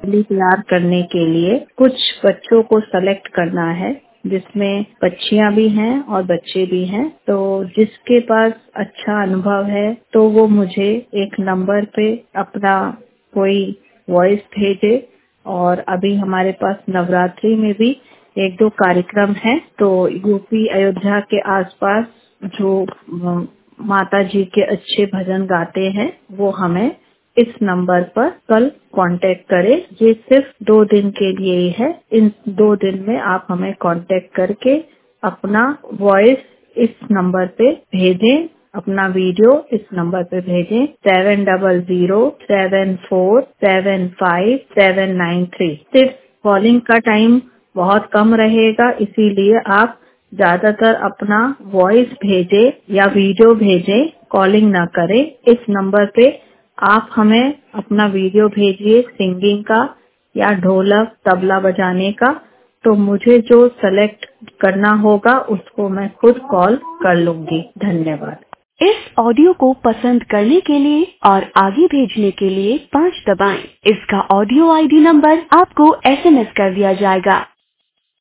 तैयार करने के लिए कुछ बच्चों को सेलेक्ट करना है, जिसमें बच्चियां भी हैं और बच्चे भी हैं। तो जिसके पास अच्छा अनुभव है तो वो मुझे एक नंबर पे अपना कोई वॉइस भेजे। और अभी हमारे पास नवरात्रि में भी 1-2 कार्यक्रम है, तो यूपी अयोध्या के आसपास जो माता जी के अच्छे भजन गाते हैं वो हमें इस नंबर पर कल कांटेक्ट करें। ये सिर्फ 2 दिन के लिए ही है। इन 2 दिन में आप हमें कांटेक्ट करके अपना वॉइस इस नंबर पे भेजें, अपना वीडियो इस नंबर पे भेजें 7007475793। सिर्फ कॉलिंग का टाइम बहुत कम रहेगा, इसीलिए आप ज्यादातर अपना वॉइस भेजें या वीडियो भेजें, कॉलिंग ना करें। इस नंबर पे आप हमें अपना वीडियो भेजिए सिंगिंग का या ढोलक तबला बजाने का, तो मुझे जो सेलेक्ट करना होगा उसको मैं खुद कॉल कर लूंगी। धन्यवाद। इस ऑडियो को पसंद करने के लिए और आगे भेजने के लिए 5 दबाएं। इसका ऑडियो आईडी नंबर आपको SMS कर दिया जाएगा।